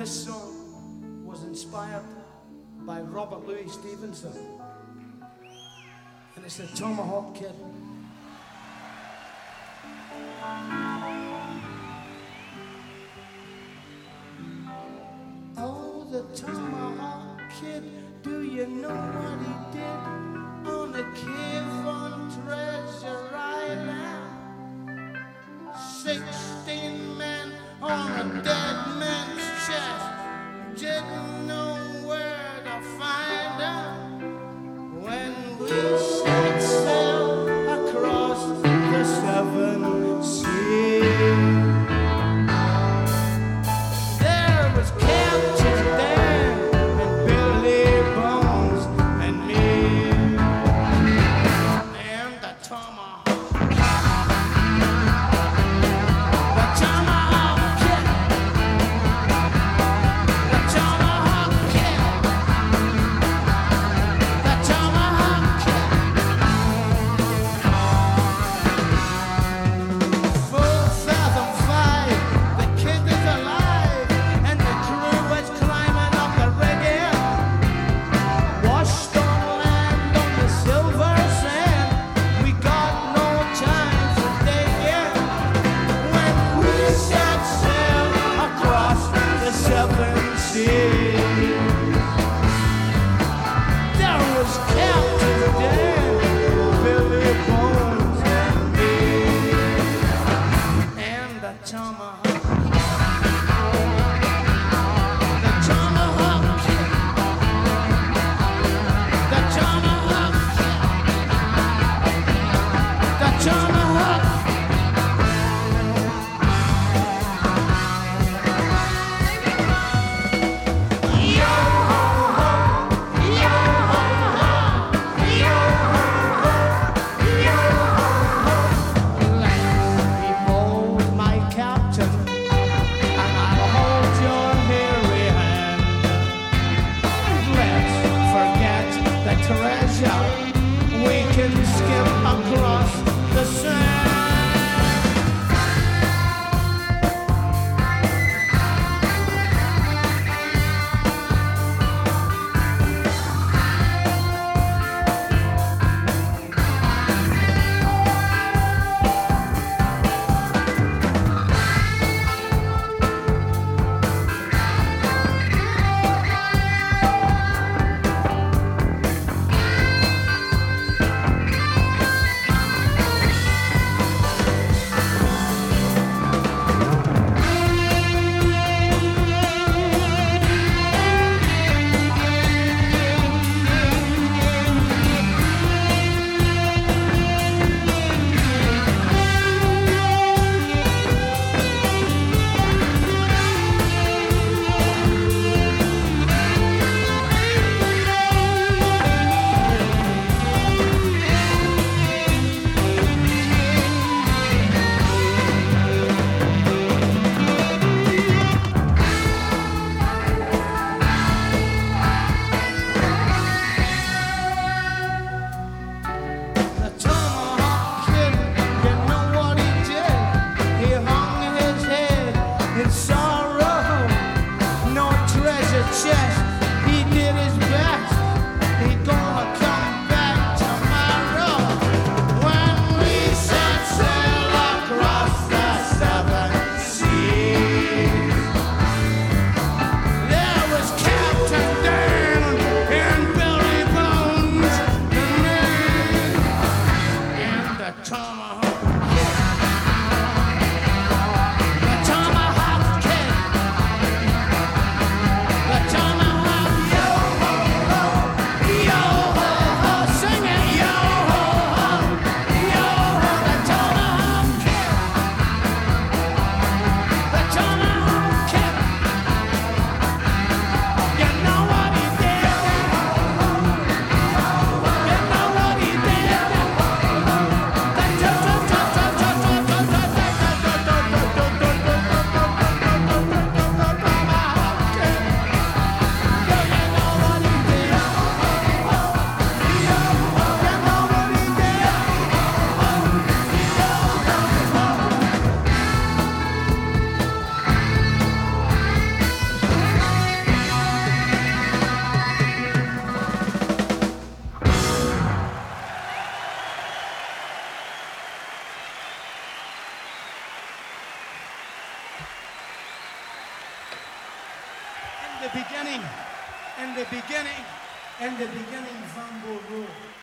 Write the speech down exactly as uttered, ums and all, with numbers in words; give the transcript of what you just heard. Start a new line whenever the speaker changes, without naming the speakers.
This song was inspired by Robert Louis Stevenson, and it's the Tomahawk Kid. Oh, the Tomahawk Kid, do you know what he did on the cave on Treasure Island? Sixteen men on a dead man's chest, didn't know where to find them. When we set sail across the seven seas, there was Captain Dan and Billy Bones and me and the Tomahawk. The Tomahawk Kid. The Tomahawk the beginning, in the beginning, in the beginning, Van Gogh wrote.